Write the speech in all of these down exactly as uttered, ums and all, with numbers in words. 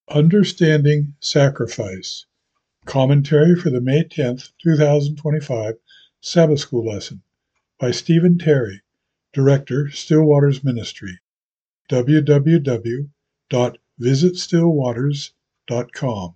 Understanding Sacrifice. Commentary for the May tenth, twenty twenty-five Sabbath School lesson by Stephen Terry, Director, Stillwaters Ministry. w w w dot visit stillwaters dot com.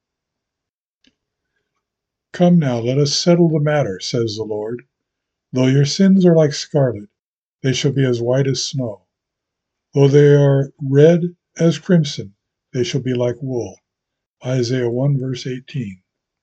Come now, let us settle the matter, says the Lord. Though your sins are like scarlet, they shall be as white as snow. Though they are red as crimson, they shall be like wool. Isaiah one, verse eighteen.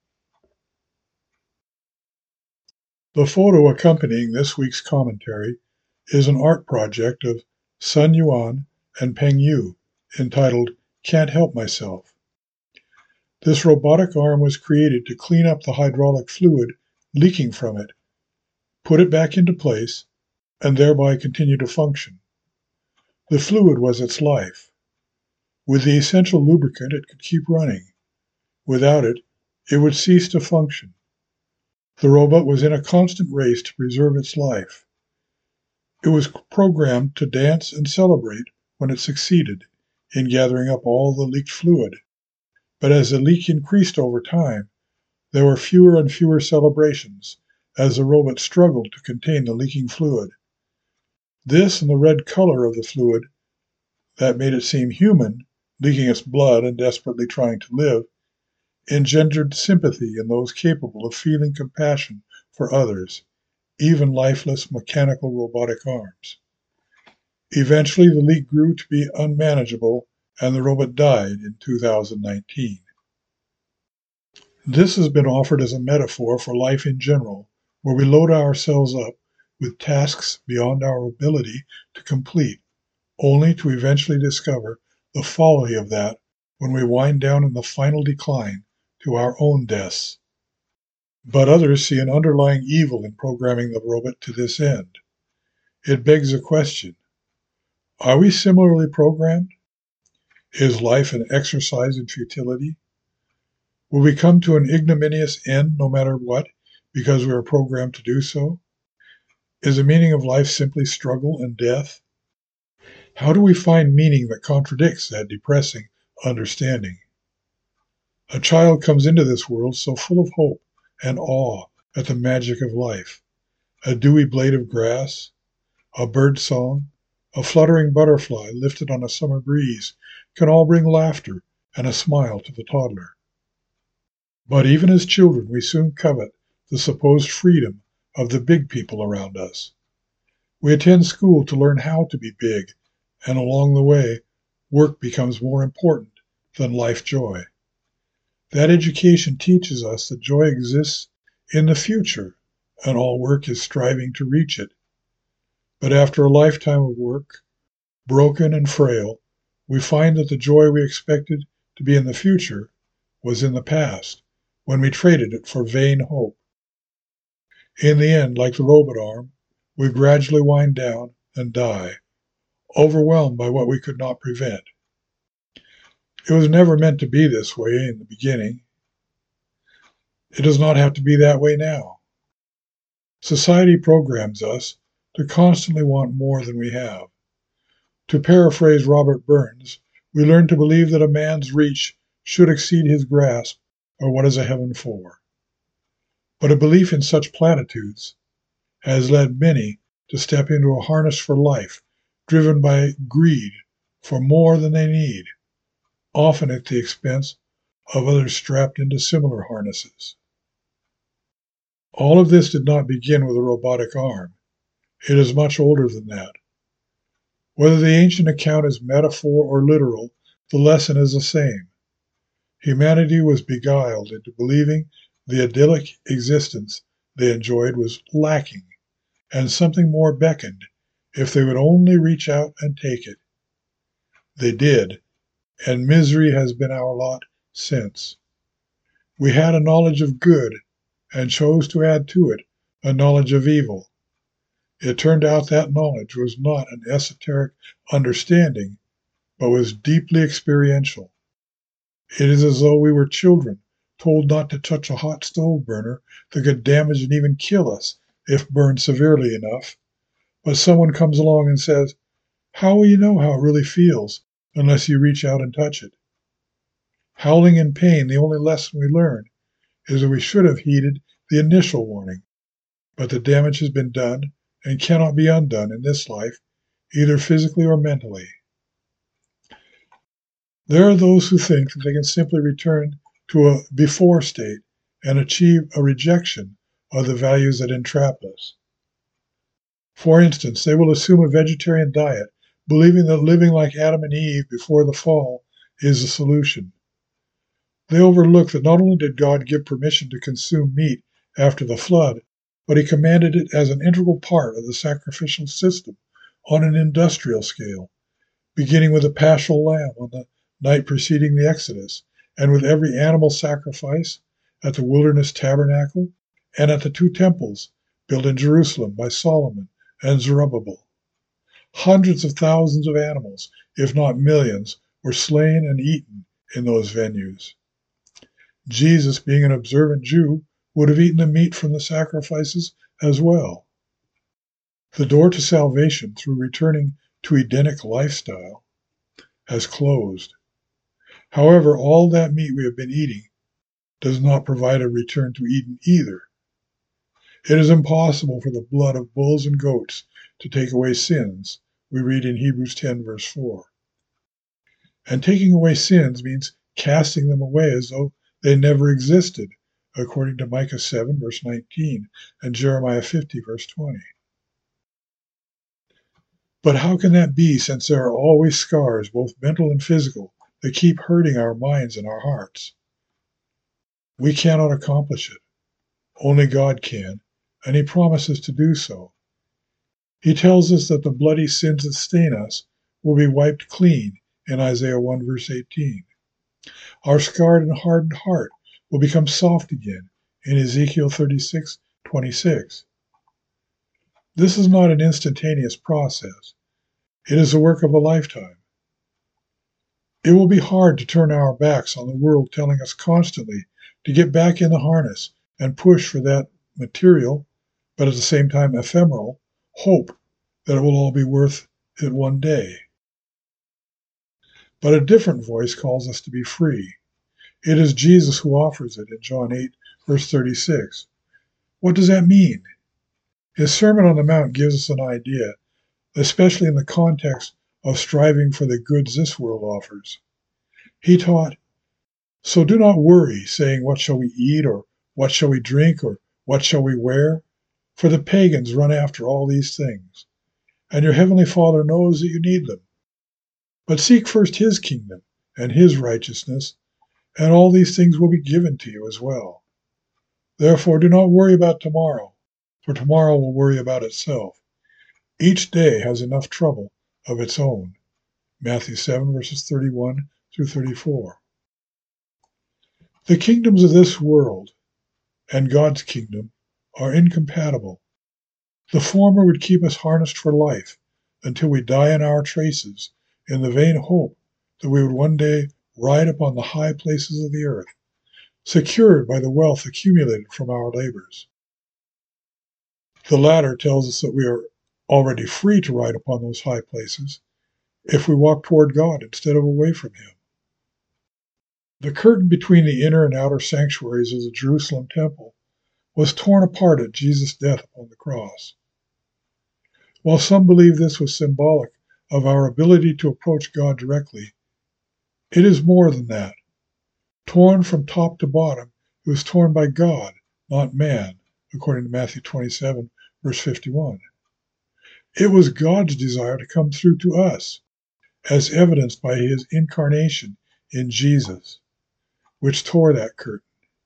The photo accompanying this week's commentary is an art project of Sun Yuan and Peng Yu entitled Can't Help Myself. This robotic arm was created to clean up the hydraulic fluid leaking from it, put it back into place, and thereby continue to function. The fluid was its life. With the essential lubricant, it could keep running. Without it, it would cease to function. The robot was in a constant race to preserve its life. It was programmed to dance and celebrate when it succeeded in gathering up all the leaked fluid. But as the leak increased over time, there were fewer and fewer celebrations as the robot struggled to contain the leaking fluid. This and the red color of the fluid that made it seem human, leaking its blood and desperately trying to live, engendered sympathy in those capable of feeling compassion for others, even lifeless mechanical robotic arms. Eventually, the leak grew to be unmanageable, and the robot died in two thousand nineteen. This has been offered as a metaphor for life in general, where we load ourselves up with tasks beyond our ability to complete, only to eventually discover the folly of that when we wind down in the final decline to our own deaths. But others see an underlying evil in programming the robot to this end. It begs a question. Are we similarly programmed? Is life an exercise in futility? Will we come to an ignominious end no matter what, because we are programmed to do so? Is the meaning of life simply struggle and death? How do we find meaning that contradicts that depressing understanding? A child comes into this world so full of hope and awe at the magic of life. A dewy blade of grass, a bird song, a fluttering butterfly lifted on a summer breeze can all bring laughter and a smile to the toddler. But even as children, we soon covet the supposed freedom of the big people around us. We attend school to learn how to be big, and along the way, work becomes more important than life joy. That education teaches us that joy exists in the future, and all work is striving to reach it. But after a lifetime of work, broken and frail, we find that the joy we expected to be in the future was in the past, when we traded it for vain hope. In the end, like the robot arm, we gradually wind down and die, overwhelmed by what we could not prevent. It was never meant to be this way in the beginning. It does not have to be that way now. Society programs us to constantly want more than we have. To paraphrase Robert Burns, we learn to believe that a man's reach should exceed his grasp, or what is a heaven for? But a belief in such platitudes has led many to step into a harness for life, driven by greed for more than they need, often at the expense of others strapped into similar harnesses. All of this did not begin with a robotic arm. It is much older than that. Whether the ancient account is metaphor or literal, the lesson is the same. Humanity was beguiled into believing the idyllic existence they enjoyed was lacking, and something more beckoned if they would only reach out and take it. They did, and misery has been our lot since. We had a knowledge of good and chose to add to it a knowledge of evil. It turned out that knowledge was not an esoteric understanding, but was deeply experiential. It is as though we were children told not to touch a hot stove burner that could damage and even kill us if burned severely enough. But someone comes along and says, "How will you know how it really feels unless you reach out and touch it?" Howling in pain, the only lesson we learn is that we should have heeded the initial warning, but the damage has been done and cannot be undone in this life, either physically or mentally. There are those who think that they can simply return to a before state and achieve a rejection of the values that entrap us. For instance, they will assume a vegetarian diet, believing that living like Adam and Eve before the fall is the solution. They overlook that not only did God give permission to consume meat after the flood, but he commanded it as an integral part of the sacrificial system on an industrial scale, beginning with the paschal lamb on the night preceding the Exodus, and with every animal sacrifice at the wilderness tabernacle and at the two temples built in Jerusalem by Solomon and Zerubbabel. Hundreds of thousands of animals, if not millions, were slain and eaten in those venues. Jesus, being an observant Jew, would have eaten the meat from the sacrifices as well. The door to salvation through returning to Edenic lifestyle has closed. However, all that meat we have been eating does not provide a return to Eden either. It is impossible for the blood of bulls and goats to take away sins, we read in Hebrews ten, verse four. And taking away sins means casting them away as though they never existed, according to Micah seven, verse nineteen, and Jeremiah fifty, verse twenty. But how can that be, since there are always scars, both mental and physical, that keep hurting our minds and our hearts? We cannot accomplish it. Only God can, and he promises to do so. He tells us that the bloody sins that stain us will be wiped clean in Isaiah one, verse eighteen. Our scarred and hardened heart will become soft again in Ezekiel thirty-six, twenty-six. This is not an instantaneous process. It is the work of a lifetime. It will be hard to turn our backs on the world telling us constantly to get back in the harness and push for that material, but at the same time ephemeral, hope that it will all be worth it one day. But a different voice calls us to be free. It is Jesus who offers it in John eight, verse thirty-six. What does that mean? His Sermon on the Mount gives us an idea, especially in the context of striving for the goods this world offers. He taught, "So do not worry, saying, what shall we eat, or what shall we drink, or what shall we wear? For the pagans run after all these things, and your heavenly Father knows that you need them. But seek first his kingdom and his righteousness, and all these things will be given to you as well. Therefore do not worry about tomorrow, for tomorrow will worry about itself. Each day has enough trouble of its own." Matthew seven, verses thirty-one through thirty-four. The kingdoms of this world and God's kingdom are incompatible. The former would keep us harnessed for life until we die in our traces, in the vain hope that we would one day ride upon the high places of the earth, secured by the wealth accumulated from our labors. The latter tells us that we are already free to ride upon those high places if we walk toward God instead of away from him. The curtain between the inner and outer sanctuaries of the Jerusalem temple was torn apart at Jesus' death upon the cross. While some believe this was symbolic of our ability to approach God directly, it is more than that. Torn from top to bottom, it was torn by God, not man, according to Matthew twenty-seven, verse fifty-one. It was God's desire to come through to us, as evidenced by his incarnation in Jesus, which tore that curtain.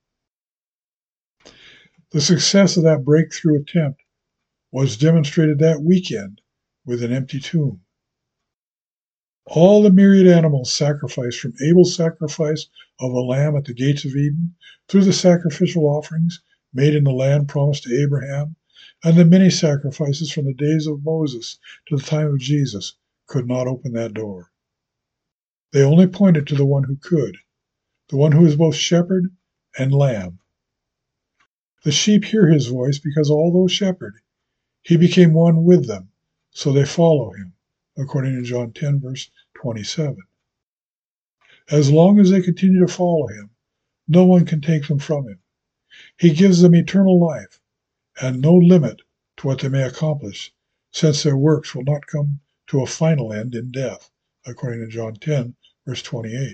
The success of that breakthrough attempt was demonstrated that weekend with an empty tomb. All the myriad animals sacrificed, from Abel's sacrifice of a lamb at the gates of Eden, through the sacrificial offerings made in the land promised to Abraham, and the many sacrifices from the days of Moses to the time of Jesus, could not open that door. They only pointed to the one who could, the one who is both shepherd and lamb. The sheep hear his voice because although shepherd, he became one with them, so they follow him, according to John ten, verse twenty-seven. As long as they continue to follow him, no one can take them from him. He gives them eternal life and no limit to what they may accomplish, since their works will not come to a final end in death, according to John ten, verse twenty-eight.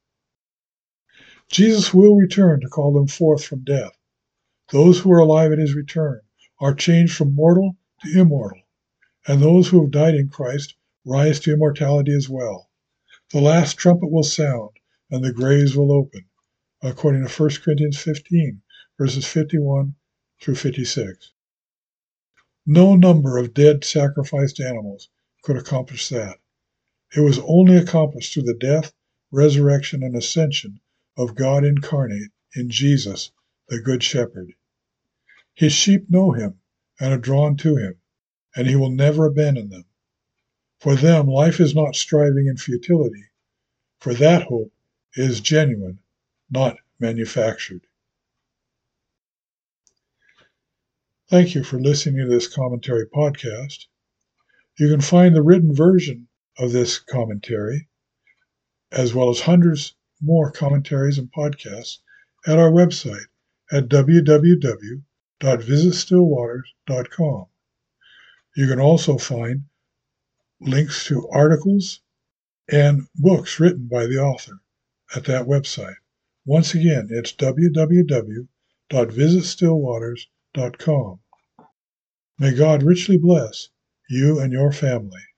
Jesus will return to call them forth from death. Those who are alive at his return are changed from mortal to immortal, and those who have died in Christ rise to immortality as well. The last trumpet will sound, and the graves will open, according to First Corinthians fifteen, verses fifty-one through fifty-six. No number of dead sacrificed animals could accomplish that. It was only accomplished through the death, resurrection, and ascension of God incarnate in Jesus, the Good Shepherd. His sheep know him and are drawn to him, and he will never abandon them. For them, life is not striving in futility, for that hope is genuine, not manufactured. Thank you for listening to this commentary podcast. You can find the written version of this commentary, as well as hundreds more commentaries and podcasts, at our website at w w w dot visit still waters dot com. You can also find links to articles and books written by the author at that website. Once again, it's w w w dot visit still waters dot com. May God richly bless you and your family.